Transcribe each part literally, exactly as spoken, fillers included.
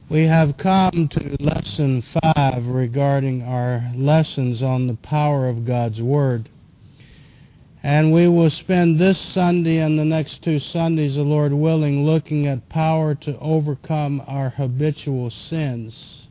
We have come to lesson five regarding our lessons on the power of God's Word. And we will spend this Sunday and the next two Sundays, the Lord willing, looking at power to overcome our habitual sins.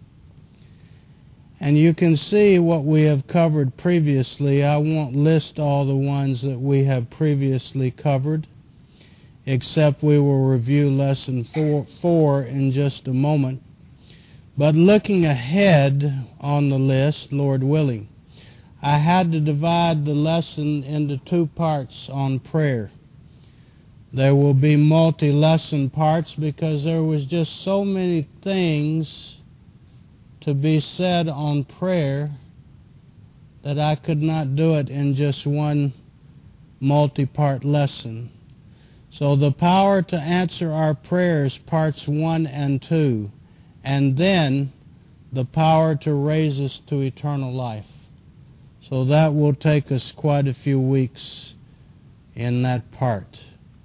And you can see what we have covered previously. I won't list all the ones that we have previously covered, except we will review lesson four, four in just a moment. But looking ahead on the list, Lord willing, I had to divide the lesson into two parts on prayer. There will be multi-lesson parts because there was just so many things to be said on prayer that I could not do it in just one multi-part lesson. So the power to answer our prayers, parts one and two, and then the power to raise us to eternal life. So that will take us quite a few weeks in that part.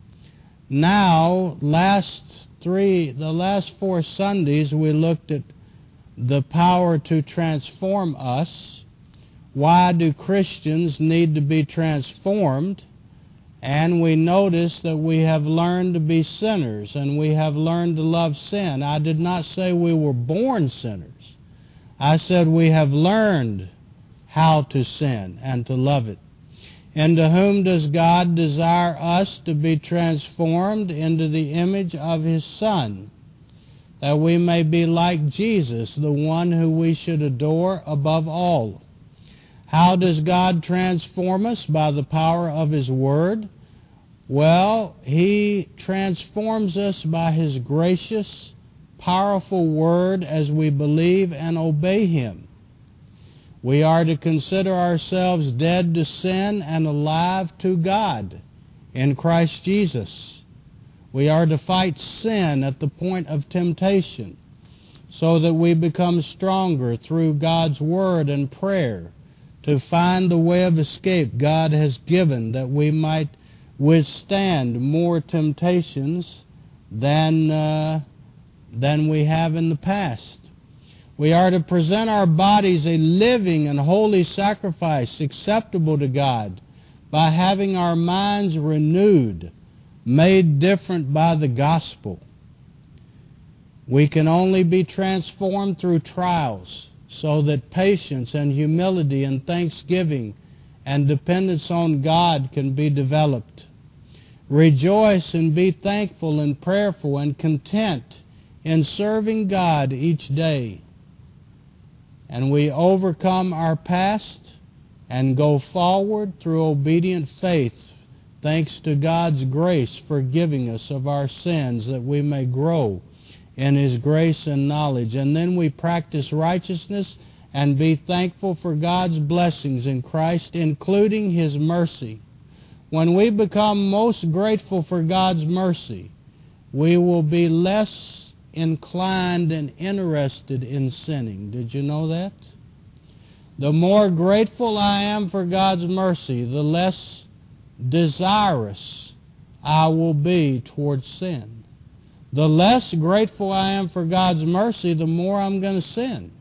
Now, last three, the last four Sundays, we looked at the power to transform us. Why do Christians need to be transformed? And we noticed that we have learned to be sinners, and we have learned to love sin. I did not say we were born sinners. I said we have learned how to sin and to love it. Into whom does God desire us to be transformed? Into the image of His Son, that we may be like Jesus, the one who we should adore above all. How does God transform us? By the power of His Word. Well, He transforms us by His gracious, powerful Word as we believe and obey Him. We are to consider ourselves dead to sin and alive to God in Christ Jesus. We are to fight sin at the point of temptation so that we become stronger through God's Word and prayer to find the way of escape God has given, that we might withstand more temptations than, uh, than we have in the past. We are to present our bodies a living and holy sacrifice acceptable to God by having our minds renewed, made different by the gospel. We can only be transformed through trials, so that patience and humility and thanksgiving and dependence on God can be developed. Rejoice and be thankful and prayerful and content in serving God each day. And we overcome our past and go forward through obedient faith, thanks to God's grace for giving us of our sins, that we may grow in His grace and knowledge. And then we practice righteousness and be thankful for God's blessings in Christ, including His mercy. When we become most grateful for God's mercy, we will be less inclined and interested in sinning. Did you know that? The more grateful I am for God's mercy, the less desirous I will be towards sin. The less grateful I am for God's mercy, the more I'm going to sin.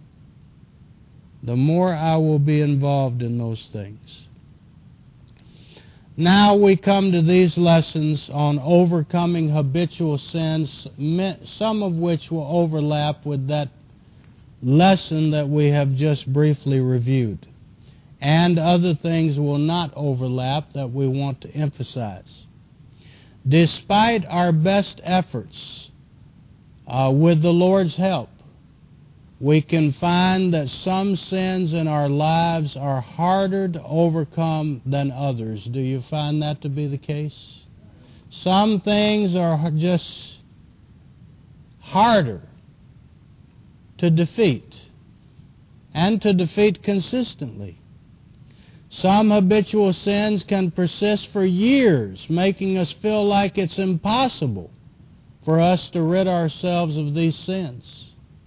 The more I will be involved in those things. Now we come to these lessons on overcoming habitual sins, some of which will overlap with that lesson that we have just briefly reviewed. And other things will not overlap that we want to emphasize. Despite our best efforts, uh, with the Lord's help, we can find that some sins in our lives are harder to overcome than others. Do you find that to be the case? Some things are just harder to defeat, and to defeat consistently. Some habitual sins can persist for years, making us feel like it's impossible for us to rid ourselves of these sins.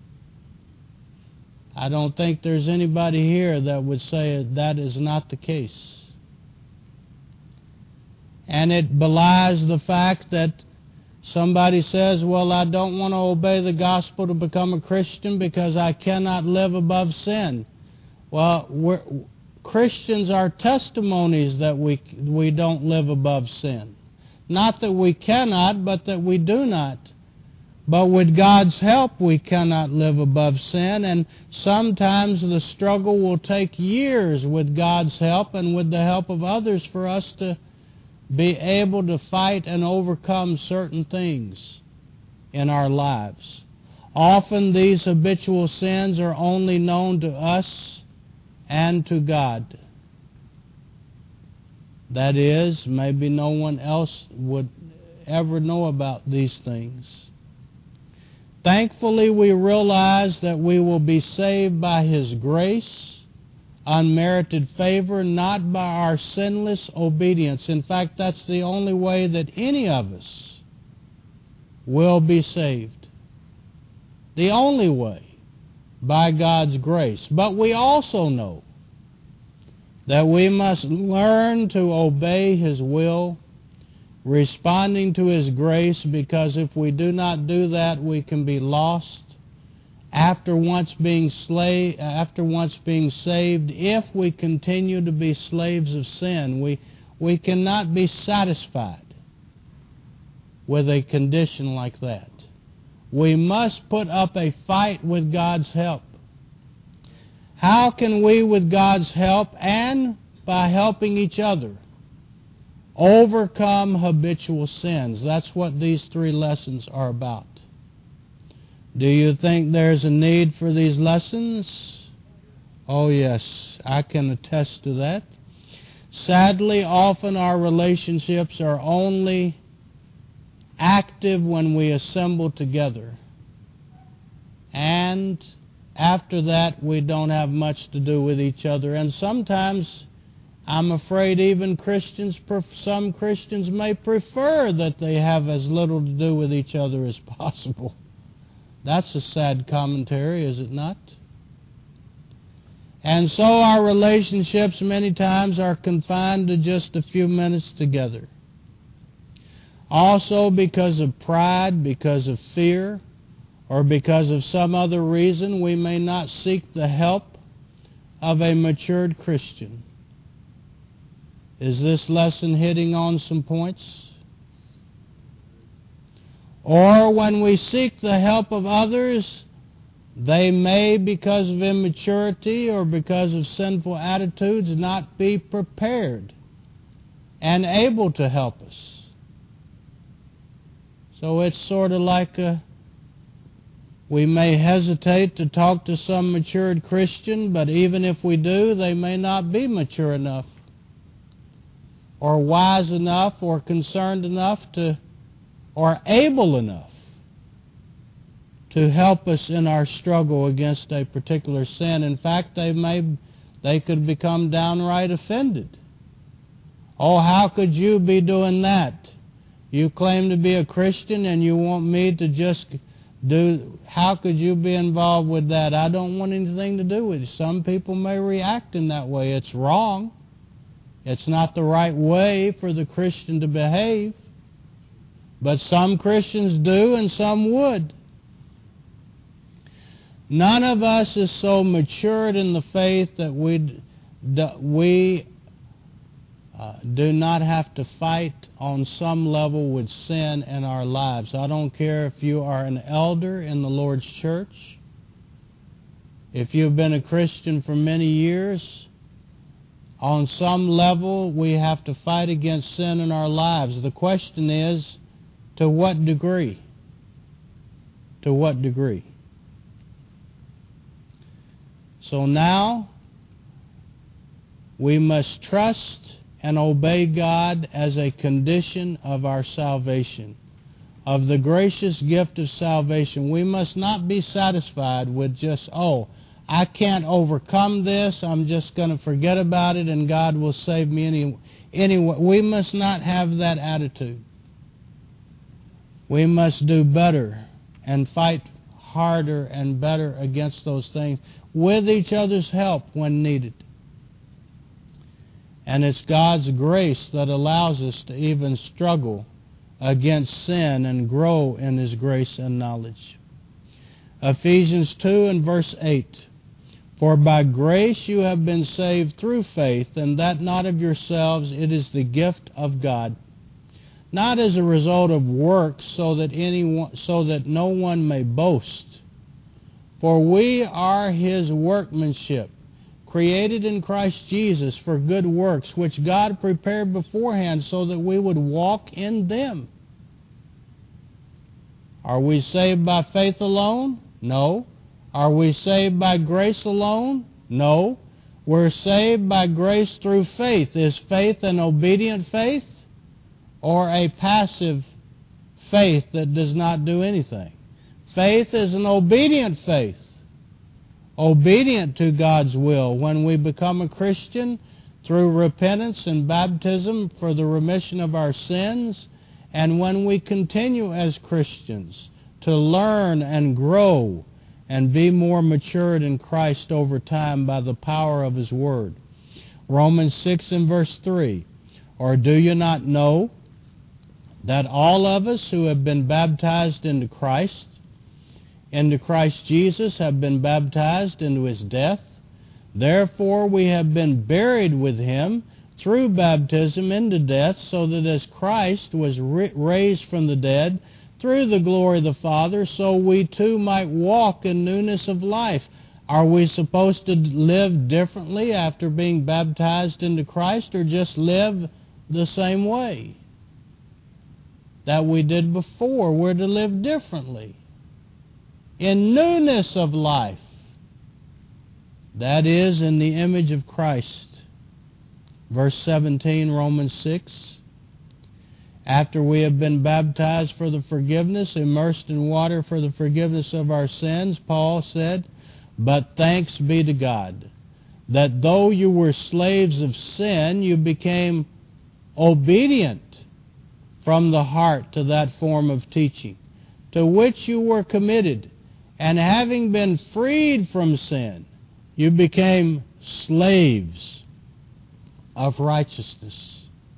I don't think there's anybody here that would say that is not the case. And it belies the fact that Somebody says, well, I don't want to obey the gospel to become a Christian because I cannot live above sin. Well, we're, Christians are testimonies that we, we don't live above sin. Not that we cannot, but that we do not. But with God's help, we cannot live above sin, and sometimes the struggle will take years with God's help and with the help of others for us to be able to fight and overcome certain things in our lives. Often these habitual sins are only known to us and to God. That is, maybe no one else would ever know about these things. Thankfully, we realize that we will be saved by His grace, unmerited favor, not by our sinless obedience. In fact, that's the only way that any of us will be saved. The only way, by God's grace. But we also know that we must learn to obey His will, responding to His grace, because if we do not do that, we can be lost after once being slave, after once being saved. If we continue to be slaves of sin, we, we cannot be satisfied with a condition like that. We must put up a fight with God's help. How can we, with God's help and by helping each other, overcome habitual sins? That's what these three lessons are about. Do you think there's a need for these lessons? Oh yes, I can attest to that. Sadly, often our relationships are only active when we assemble together. And after that, we don't have much to do with each other. And sometimes, I'm afraid even Christians, some Christians may prefer that they have as little to do with each other as possible. That's a sad commentary, is it not? And so our relationships many times are confined to just a few minutes together. Also because of pride, because of fear, or because of some other reason, we may not seek the help of a matured Christian. Is this lesson hitting on some points? Or when we seek the help of others, they may, because of immaturity or because of sinful attitudes, not be prepared and able to help us. So it's sort of like a, we may hesitate to talk to some matured Christian, but even if we do, they may not be mature enough, or wise enough, or concerned enough to, or able enough to help us in our struggle against a particular sin. In fact, they may, they could become downright offended. Oh, how could you be doing that? You claim to be a Christian and you want me to just do, how could you be involved with that? I don't want anything to do with it. Some people may react in that way. It's wrong. It's not the right way for the Christian to behave. But some Christians do and some would. None of us is so matured in the faith that we, we uh, do not have to fight on some level with sin in our lives. I don't care if you are an elder in the Lord's church, if you've been a Christian for many years. On some level, we have to fight against sin in our lives. The question is, to what degree? To what degree? So now, we must trust and obey God as a condition of our salvation, of the gracious gift of salvation. We must not be satisfied with just, oh, I can't overcome this, I'm just going to forget about it and God will save me any, anyway. We must not have that attitude. We must do better and fight harder and better against those things with each other's help when needed. And it's God's grace that allows us to even struggle against sin and grow in His grace and knowledge. Ephesians two and verse eight. For by grace you have been saved through faith, and that not of yourselves, it is the gift of God, not as a result of works, so that anyone, so that no one may boast. For we are His workmanship, created in Christ Jesus for good works, which God prepared beforehand so that we would walk in them. Are we saved by faith alone? No. Are we saved by grace alone? No. We're saved by grace through faith. Is faith an obedient faith or a passive faith that does not do anything? Faith is an obedient faith, obedient to God's will. When we become a Christian through repentance and baptism for the remission of our sins, and when we continue as Christians to learn and grow and be more matured in Christ over time by the power of His Word. Romans six and verse three. Or do you not know that all of us who have been baptized into Christ, into Christ Jesus, have been baptized into His death? Therefore we have been buried with Him through baptism into death, so that as Christ was raised from the dead through the glory of the Father, so we too might walk in newness of life. Are we supposed to live differently after being baptized into Christ, or just live the same way that we did before? We're to live differently, in newness of life. That is, in the image of Christ. Verse seventeen, Romans six. After we have been baptized for the forgiveness, immersed in water for the forgiveness of our sins, Paul said, but thanks be to God, that though you were slaves of sin, you became obedient from the heart to that form of teaching, to which you were committed, and having been freed from sin, you became slaves of righteousness.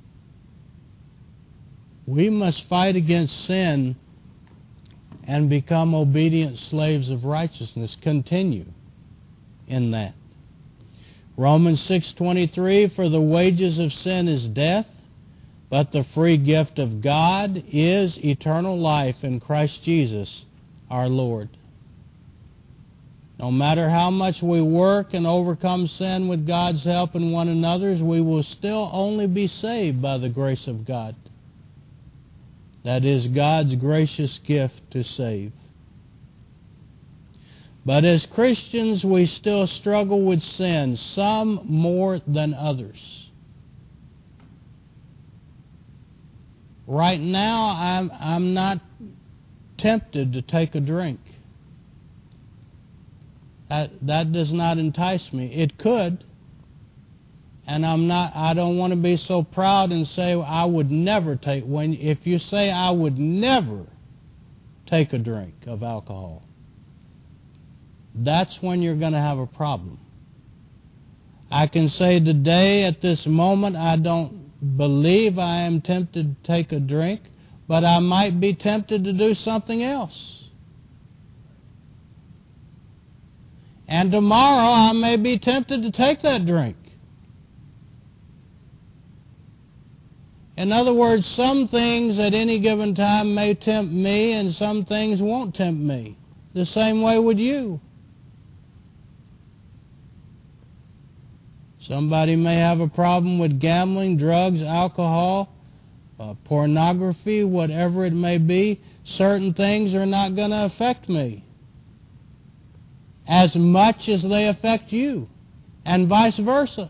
We must fight against sin and become obedient slaves of righteousness. Continue in that. Romans six twenty-three, for the wages of sin is death, but the free gift of God is eternal life in Christ Jesus our Lord. No matter how much we work and overcome sin with God's help and one another's, we will still only be saved by the grace of God. That is God's gracious gift to save. But as Christians, we still struggle with sin, some more than others. Right now, I'm, I'm not tempted to take a drink. That, that does not entice me. It could. And I'm not, I don't want to be so proud and say I would never take, when, if you say I would never take a drink of alcohol, that's when you're going to have a problem. I can say today, at this moment, I don't believe I am tempted to take a drink, but I might be tempted to do something else. And tomorrow I may be tempted to take that drink. In other words, some things at any given time may tempt me and some things won't tempt me. The same way with you. Somebody may have a problem with gambling, drugs, alcohol, uh, pornography, whatever it may be. Certain things are not going to affect me as much as they affect you, and vice versa.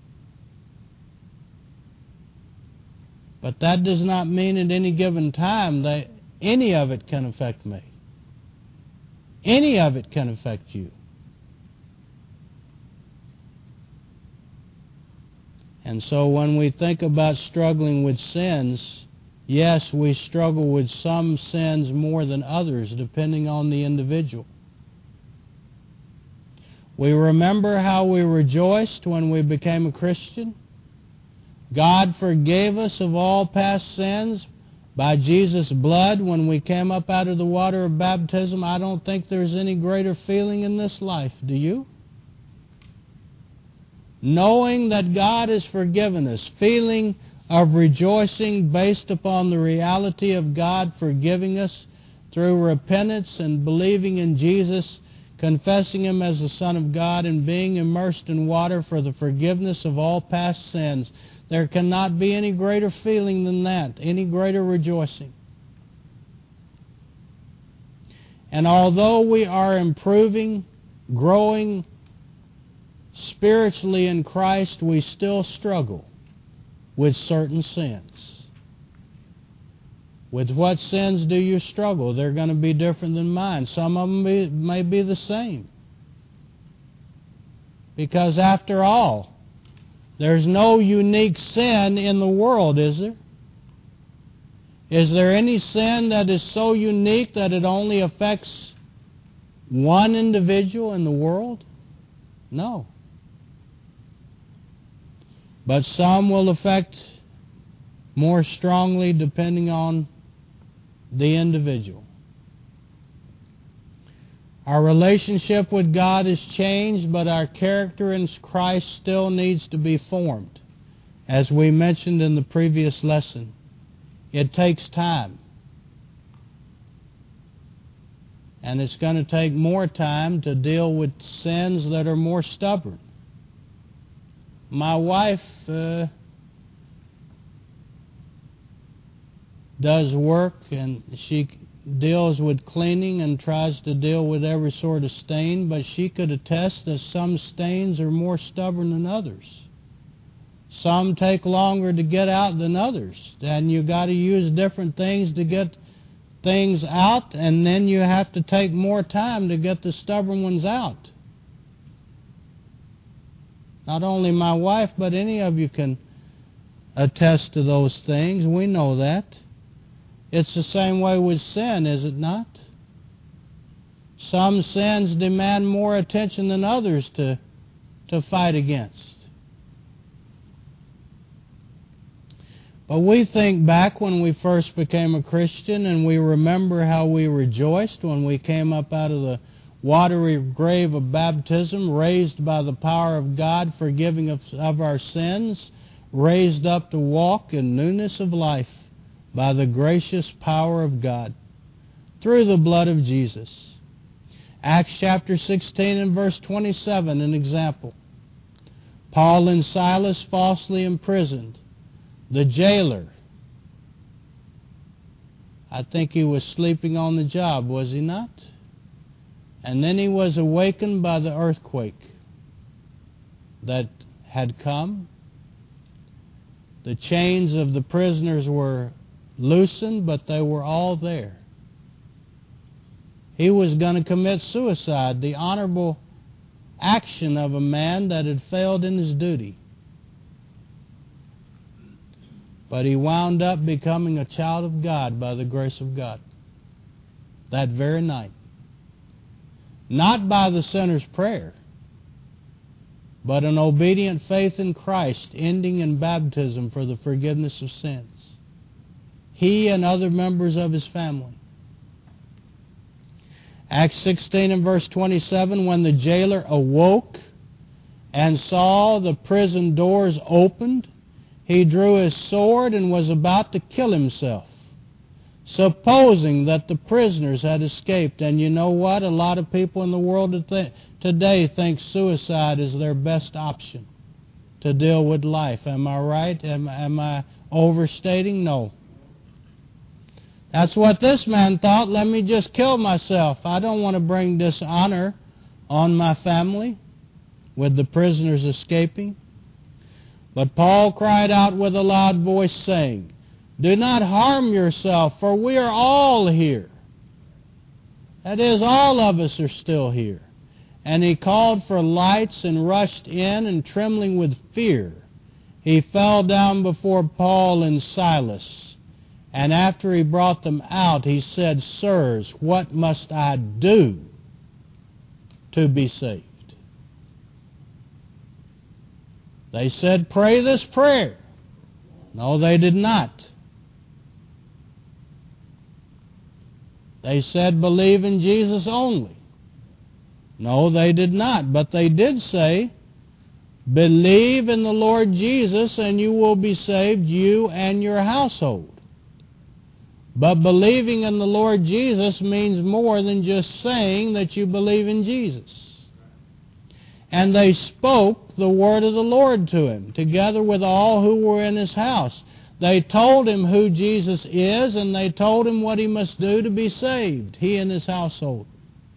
But that does not mean at any given time that any of it can affect me. Any of it can affect you. And so when we think about struggling with sins, yes, we struggle with some sins more than others, depending on the individual. We remember how we rejoiced when we became a Christian. God forgave us of all past sins by Jesus' blood when we came up out of the water of baptism, I don't think there's any greater feeling in this life. Do you? Knowing that God has forgiven us, feeling of rejoicing based upon the reality of God forgiving us through repentance and believing in Jesus, confessing Him as the Son of God, and being immersed in water for the forgiveness of all past sins. There cannot be any greater feeling than that, any greater rejoicing. And although we are improving, growing spiritually in Christ, we still struggle with certain sins. With what sins do you struggle? They're going to be different than mine. Some of them be, may be the same. Because after all, there's no unique sin in the world, is there? Is there any sin that is so unique that it only affects one individual in the world? No. But some will affect more strongly depending on the individual. Our relationship with God has changed, but our character in Christ still needs to be formed. As we mentioned in the previous lesson, it takes time. And it's going to take more time to deal with sins that are more stubborn. My wife uh, does work, and she deals with cleaning and tries to deal with every sort of stain, but she could attest that some stains are more stubborn than others. Some take longer to get out than others, and you got to use different things to get things out, and then you have to take more time to get the stubborn ones out. Not only my wife, but any of you can attest to those things. We know that. It's the same way with sin, is it not? Some sins demand more attention than others to, to fight against. But we think back when we first became a Christian, and we remember how we rejoiced when we came up out of the watery grave of baptism, raised by the power of God, forgiving of, of our sins, raised up to walk in newness of life by the gracious power of God through the blood of Jesus. Acts chapter sixteen and verse twenty-seven, an example. Paul and Silas falsely imprisoned. The jailer, I think he was sleeping on the job, was he not? And then he was awakened by the earthquake that had come. The chains of the prisoners were loosened, but they were all there. He was going to commit suicide, the honorable action of a man that had failed in his duty. But he wound up becoming a child of God by the grace of God that very night. Not by the sinner's prayer, but an obedient faith in Christ, ending in baptism for the forgiveness of sins. He and other members of his family. Acts sixteen and verse twenty-seven, when the jailer awoke and saw the prison doors opened, he drew his sword and was about to kill himself, supposing that the prisoners had escaped. And you know what? A lot of people in the world today think suicide is their best option to deal with life. Am I right? Am, am I overstating? No. That's what this man thought. Let me just kill myself. I don't want to bring dishonor on my family with the prisoners escaping. But Paul cried out with a loud voice, saying, do not harm yourself, for we are all here. That is, all of us are still here. And he called for lights and rushed in, and trembling with fear, he fell down before Paul and Silas. And after he brought them out, he said, sirs, what must I do to be saved? They said, pray this prayer. No, they did not. They said, believe in Jesus only. No, they did not. But they did say, believe in the Lord Jesus and you will be saved, you and your household. But believing in the Lord Jesus means more than just saying that you believe in Jesus. And they spoke the word of the Lord to him, together with all who were in his house. They told him who Jesus is, and they told him what he must do to be saved, he and his household.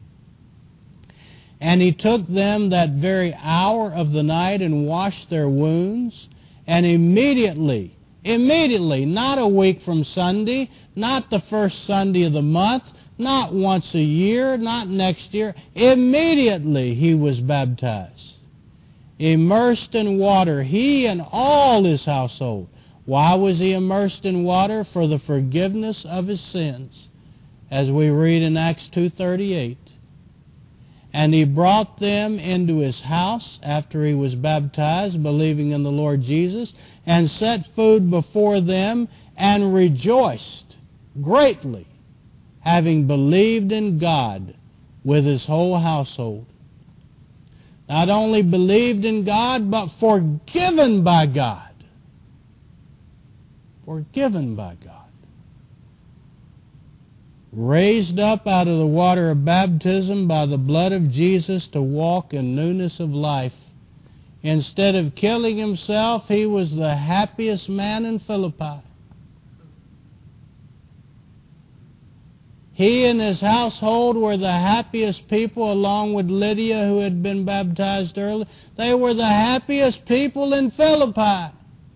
And he took them that very hour of the night and washed their wounds, and immediately, immediately, not a week from Sunday, not the first Sunday of the month, not once a year, not next year, immediately he was baptized, immersed in water, he and all his household. Why was he immersed in water? For the forgiveness of his sins, as we read in Acts two thirty-eight. And he brought them into his house after he was baptized, believing in the Lord Jesus, and set food before them, and rejoiced greatly, having believed in God with his whole household. Not only believed in God, but forgiven by God. Forgiven by God. Raised up out of the water of baptism by the blood of Jesus to walk in newness of life. Instead of killing himself, he was the happiest man in Philippi. He and his household were the happiest people, along with Lydia, who had been baptized early. They were the happiest people in Philippi.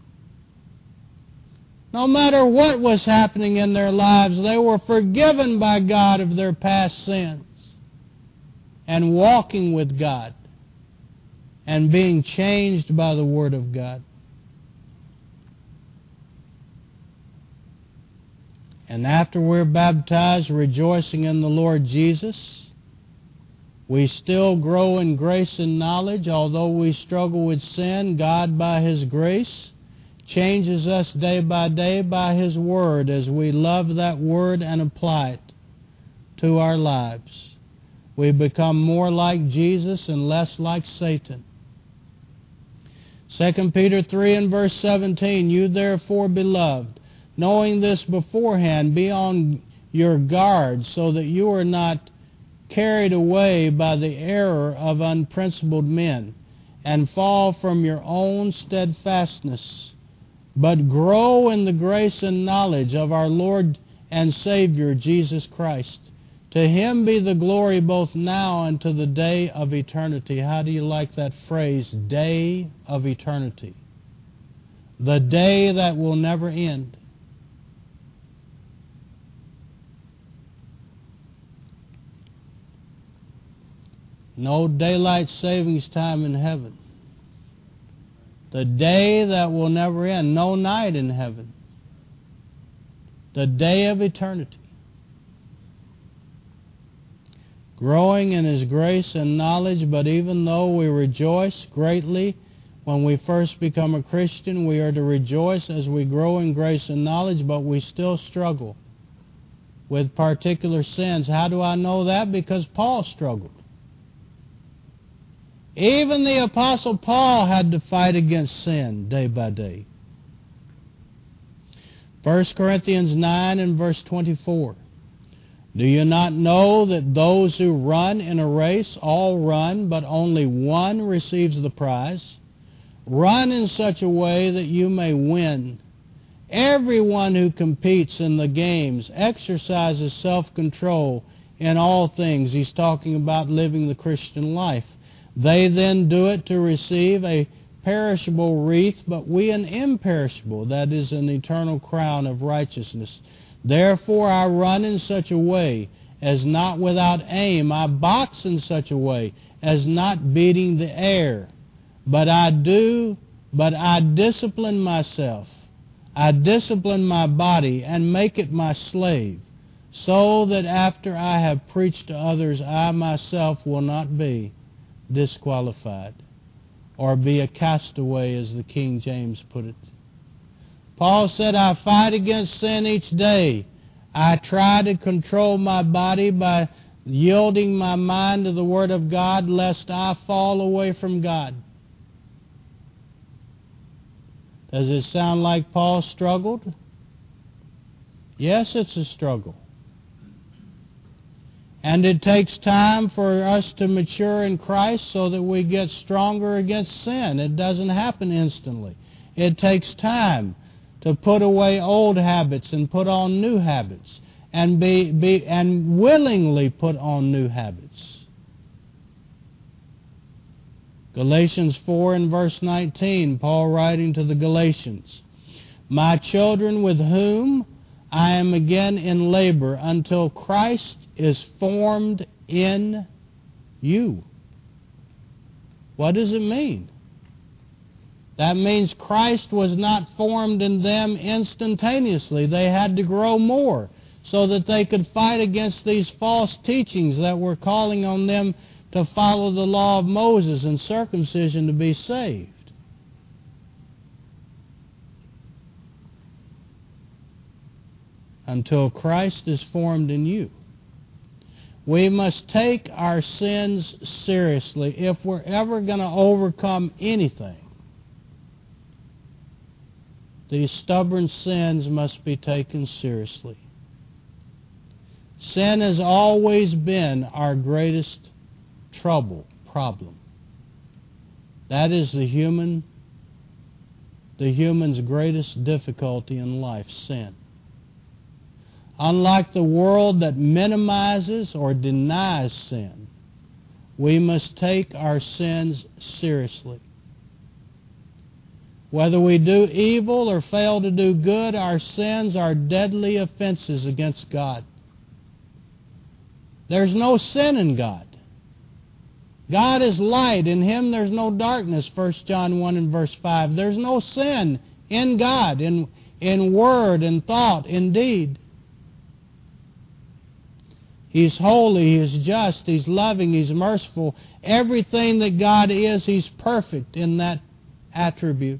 No matter what was happening in their lives, they were forgiven by God of their past sins and walking with God and being changed by the Word of God. And after we're baptized, rejoicing in the Lord Jesus, we still grow in grace and knowledge. Although we struggle with sin, God, by His grace, changes us day by day by His Word as we love that Word and apply it to our lives. We become more like Jesus and less like Satan. Second Peter three and verse seventeen, you therefore, beloved, knowing this beforehand, be on your guard so that you are not carried away by the error of unprincipled men and fall from your own steadfastness, but grow in the grace and knowledge of our Lord and Savior Jesus Christ. To Him be the glory both now and to the day of eternity. How do you like that phrase, day of eternity? The day that will never end. No daylight savings time in heaven. The day that will never end. No night in heaven. The day of eternity. Growing in His grace and knowledge, but even though we rejoice greatly when we first become a Christian, we are to rejoice as we grow in grace and knowledge, but we still struggle with particular sins. How do I know that? Because Paul struggled. Even the Apostle Paul had to fight against sin day by day. First Corinthians nine and verse twenty-four. Do you not know that those who run in a race all run, but only one receives the prize? Run in such a way that you may win. Everyone who competes in the games exercises self-control in all things. He's talking about living the Christian life. They then do it to receive a perishable wreath, but we an imperishable, that is, an eternal crown of righteousness. Therefore I run in such a way as not without aim. I box in such a way as not beating the air. But I do, but I discipline myself. I discipline my body and make it my slave, so that after I have preached to others, I myself will not be disqualified or be a castaway, as the King James put it. Paul said, I fight against sin each day. I try to control my body by yielding my mind to the Word of God, lest I fall away from God. Does it sound like Paul struggled? Yes, it's a struggle. And it takes time for us to mature in Christ so that we get stronger against sin. It doesn't happen instantly. It takes time to put away old habits and put on new habits, and be, be and willingly put on new habits. Galatians four and verse nineteen, Paul writing to the Galatians, "My children, with whom I am again in labor until Christ is formed in you." What does it mean? That means Christ was not formed in them instantaneously. They had to grow more so that they could fight against these false teachings that were calling on them to follow the law of Moses and circumcision to be saved. Until Christ is formed in you. We must take our sins seriously if we're ever going to overcome anything. These stubborn sins must be taken seriously. Sin has always been our greatest trouble, problem. That is the human, the human's greatest difficulty in life, sin. Unlike the world that minimizes or denies sin, we must take our sins seriously. Whether we do evil or fail to do good, our sins are deadly offenses against God. There's no sin in God. God is light. In Him there's no darkness, First John one and verse five. There's no sin in God, in, in word and thought, in deed. He's holy, He's just, He's loving, He's merciful. Everything that God is, He's perfect in that attribute.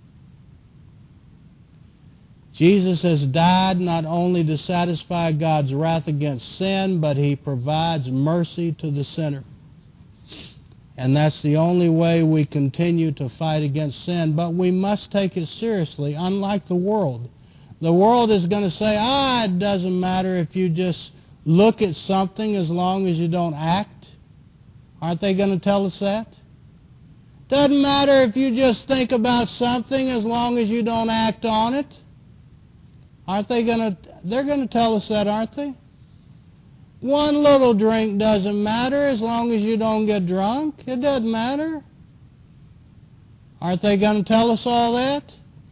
Jesus has died not only to satisfy God's wrath against sin, but He provides mercy to the sinner. And that's the only way we continue to fight against sin. But we must take it seriously, unlike the world. The world is going to say, ah, it doesn't matter if you just look at something as long as you don't act. Aren't they going to tell us that? Doesn't matter if you just think about something as long as you don't act on it. Aren't they going to, they're going to tell us that, aren't they? One little drink doesn't matter as long as you don't get drunk. It doesn't matter. Aren't they going to tell us all that?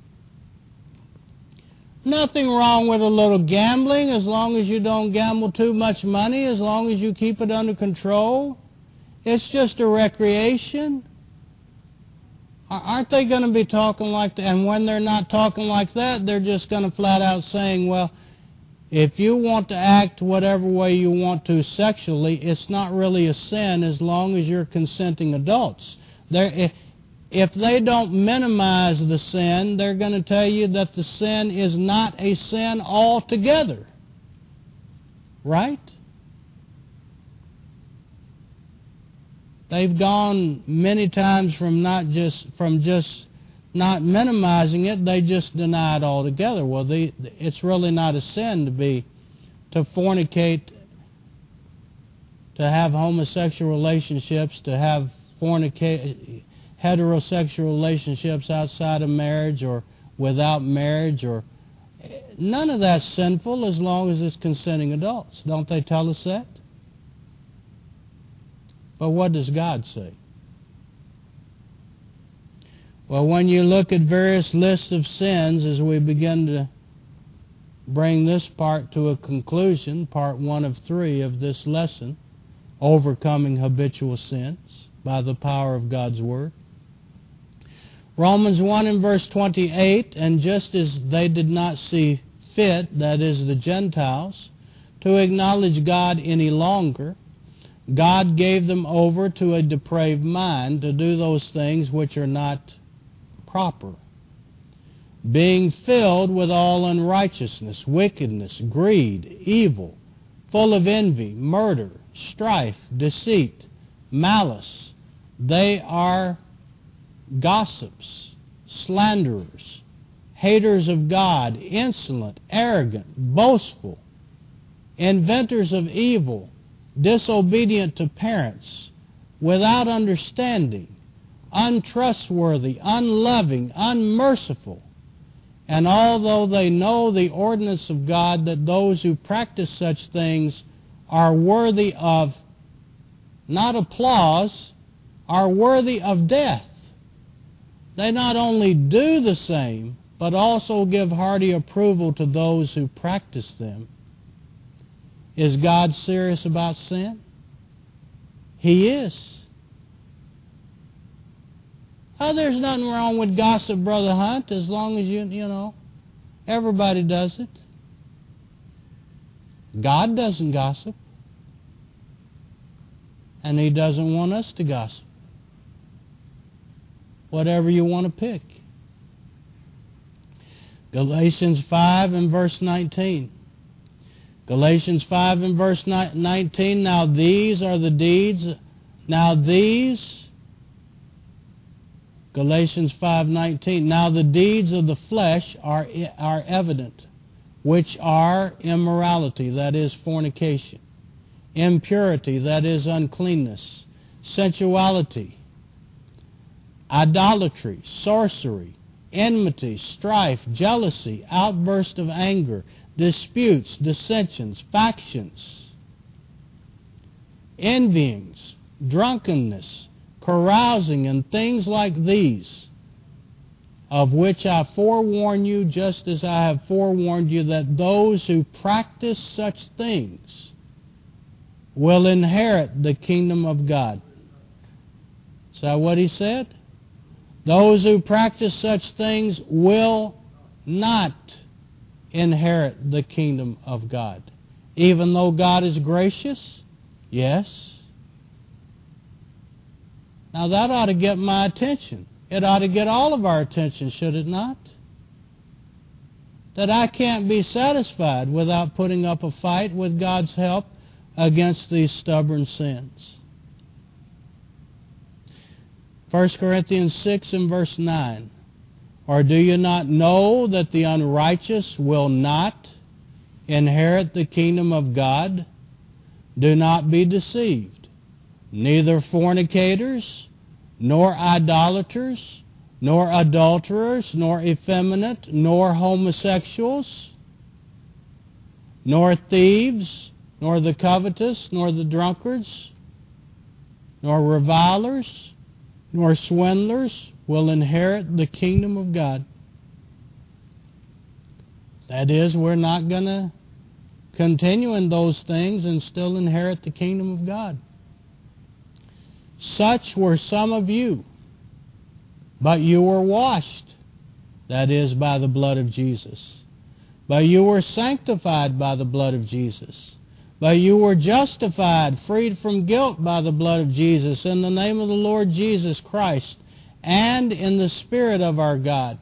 Nothing wrong with a little gambling as long as you don't gamble too much money, as long as you keep it under control. It's just a recreation. Aren't they going to be talking like that? And when they're not talking like that, they're just going to flat out saying, well, if you want to act whatever way you want to sexually, it's not really a sin as long as you're consenting adults. They're, if they don't minimize the sin, they're going to tell you that the sin is not a sin altogether. Right? They've gone many times from not just from just not minimizing it, they just deny it altogether. Well, the, it's really not a sin to be to fornicate, to have homosexual relationships, to have fornicate, heterosexual relationships outside of marriage or without marriage, or none of that's sinful as long as it's consenting adults. Don't they tell us that? But what does God say? Well, when you look at various lists of sins as we begin to bring this part to a conclusion, part one of three of this lesson, overcoming habitual sins by the power of God's Word. Romans one and verse twenty-eight, and just as they did not see fit, that is the Gentiles, to acknowledge God any longer, God gave them over to a depraved mind to do those things which are not proper. being filled with all unrighteousness, wickedness, greed, evil, full of envy, murder, strife, deceit, malice. They are gossips, slanderers, haters of God, insolent, arrogant, boastful, inventors of evil, disobedient to parents, without understanding, untrustworthy, unloving, unmerciful. And although they know the ordinance of God, that those who practice such things are worthy of not applause, are worthy of death. They not only do the same, but also give hearty approval to those who practice them. Is God serious about sin? He is. Oh, there's nothing wrong with gossip, Brother Hunt, as long as you, you know, everybody does it. God doesn't gossip. And He doesn't want us to gossip. Whatever you want to pick. Galatians five and verse nineteen. Galatians five and verse nineteen, now these are the deeds, now these, Galatians five nineteen, now the deeds of the flesh are, are evident, which are immorality, that is fornication, impurity, that is uncleanness, sensuality, idolatry, sorcery, enmity, strife, jealousy, outburst of anger, disputes, dissensions, factions, envyings, drunkenness, carousing, and things like these, of which I forewarn you, just as I have forewarned you, that those who practice such things will inherit the kingdom of God. Is that what he said? Those who practice such things will not inherit the kingdom of God. Even though God is gracious? Yes. Now that ought to get my attention. It ought to get all of our attention, should it not? That I can't be satisfied without putting up a fight with God's help against these stubborn sins. First Corinthians six and verse nine. Or do you not know that the unrighteous will not inherit the kingdom of God? Do not be deceived. Neither fornicators, nor idolaters, nor adulterers, nor effeminate, nor homosexuals, nor thieves, nor the covetous, nor the drunkards, nor revilers, nor swindlers will inherit the kingdom of God. That is, we're not going to continue in those things and still inherit the kingdom of God. Such were some of you, but you were washed, that is, by the blood of Jesus. But you were sanctified by the blood of Jesus. But you were justified, freed from guilt by the blood of Jesus, in the name of the Lord Jesus Christ, and in the Spirit of our God.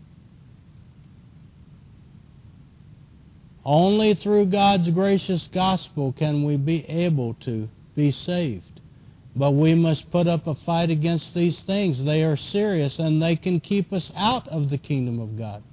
Only through God's gracious gospel can we be able to be saved. But we must put up a fight against these things. They are serious, and they can keep us out of the kingdom of God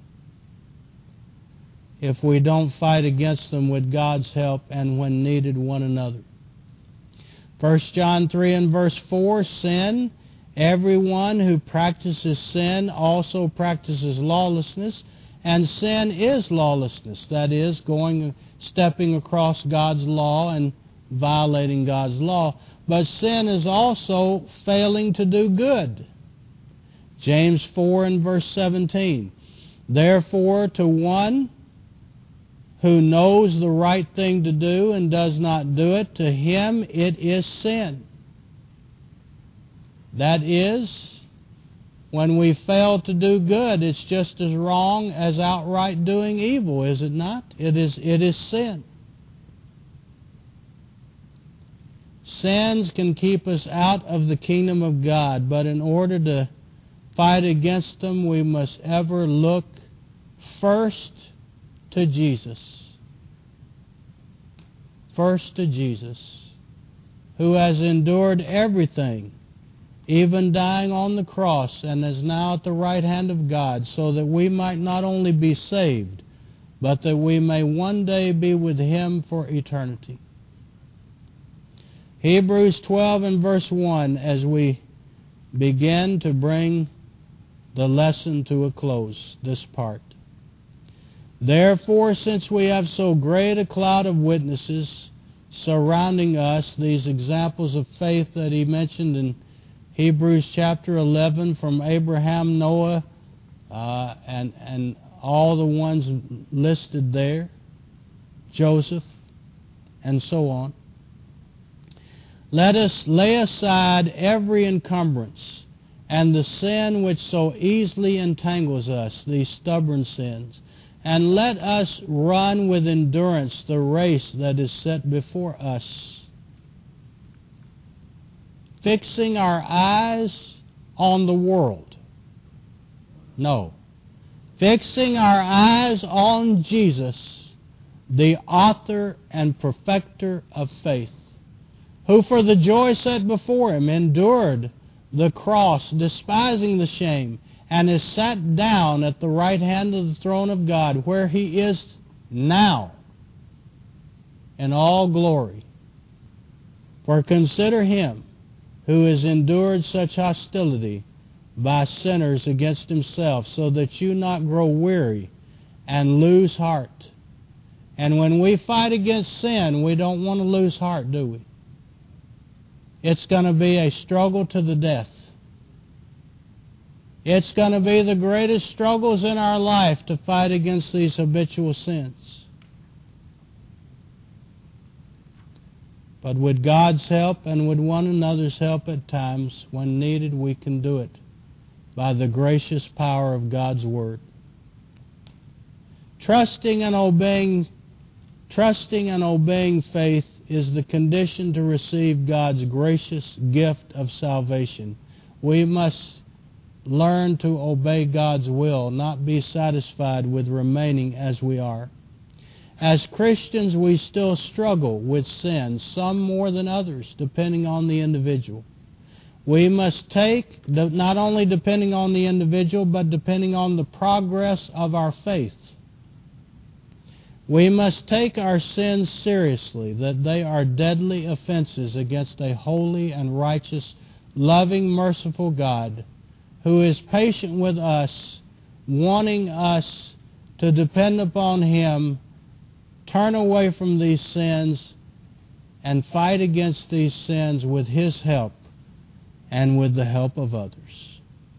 if we don't fight against them with God's help and, when needed, one another. First John three and verse four, sin, everyone who practices sin also practices lawlessness, and sin is lawlessness, that is, going, stepping across God's law and violating God's law. But sin is also failing to do good. James four and verse seventeen, therefore to one who knows the right thing to do and does not do it, to him it is sin. That is, when we fail to do good, it's just as wrong as outright doing evil, is it not? It is, it is sin. Sins can keep us out of the kingdom of God, but in order to fight against them, we must ever look first to Jesus. First to Jesus, who has endured everything, even dying on the cross, and is now at the right hand of God, so that we might not only be saved, but that we may one day be with Him for eternity. Hebrews twelve and verse one, as we begin to bring the lesson to a close, this part. Therefore, since we have so great a cloud of witnesses surrounding us, these examples of faith that he mentioned in Hebrews chapter eleven, from Abraham, Noah, uh, and, and all the ones listed there, Joseph, and so on. Let us lay aside every encumbrance and the sin which so easily entangles us, these stubborn sins, and let us run with endurance the race that is set before us, fixing our eyes on the world. No. Fixing our eyes on Jesus, the author and perfecter of faith, who for the joy set before him endured the cross, despising the shame, and is sat down at the right hand of the throne of God, where he is now in all glory. For consider him who has endured such hostility by sinners against himself, so that you not grow weary and lose heart. And when we fight against sin, we don't want to lose heart, do we? It's going to be a struggle to the death. It's going to be the greatest struggles in our life to fight against these habitual sins. But with God's help and with one another's help at times, when needed, we can do it by the gracious power of God's Word. Trusting and obeying, trusting and obeying faith is the condition to receive God's gracious gift of salvation. We must learn to obey God's will, not be satisfied with remaining as we are. As Christians, we still struggle with sin, some more than others, depending on the individual. We must take, not only depending on the individual, but depending on the progress of our faith. We must take our sins seriously, that they are deadly offenses against a holy and righteous, loving, merciful God, who is patient with us, wanting us to depend upon Him, turn away from these sins, and fight against these sins with His help and with the help of others.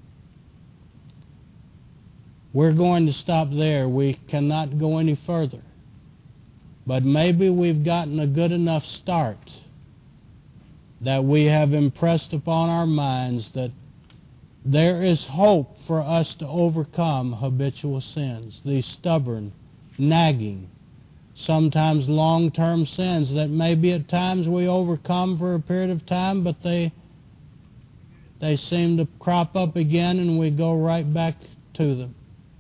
We're going to stop there. We cannot go any further. But maybe we've gotten a good enough start that we have impressed upon our minds that there is hope for us to overcome habitual sins, these stubborn, nagging, sometimes long-term sins that maybe at times we overcome for a period of time, but they they seem to crop up again and we go right back to them.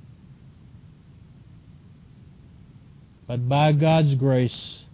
But by God's grace,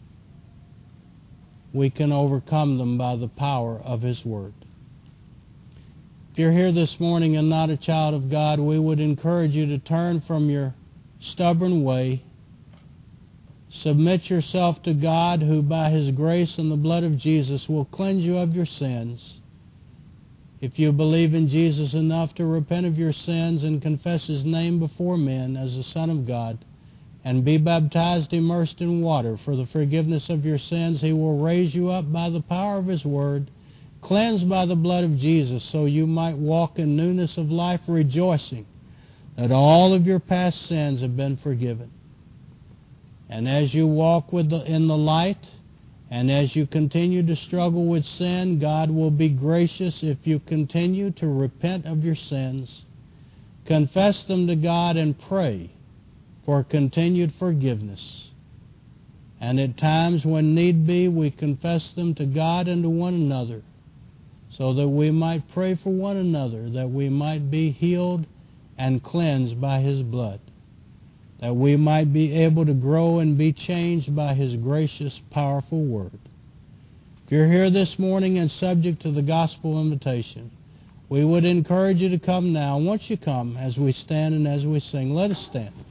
we can overcome them by the power of His Word. If you're here this morning and not a child of God, we would encourage you to turn from your stubborn way, submit yourself to God, who by His grace and the blood of Jesus will cleanse you of your sins. If you believe in Jesus enough to repent of your sins and confess His name before men as the Son of God, and be baptized, immersed in water for the forgiveness of your sins, He will raise you up by the power of His Word, cleansed by the blood of Jesus, so you might walk in newness of life, rejoicing that all of your past sins have been forgiven. And as you walk with the, in the light, and as you continue to struggle with sin, God will be gracious if you continue to repent of your sins, confess them to God, and pray for continued forgiveness. And at times when need be, we confess them to God and to one another, so that we might pray for one another, that we might be healed and cleansed by His blood. that we might be able to grow and be changed by His gracious, powerful Word. If you're here this morning and subject to the gospel invitation, we would encourage you to come now. Once you come, as we stand and as we sing, let us stand.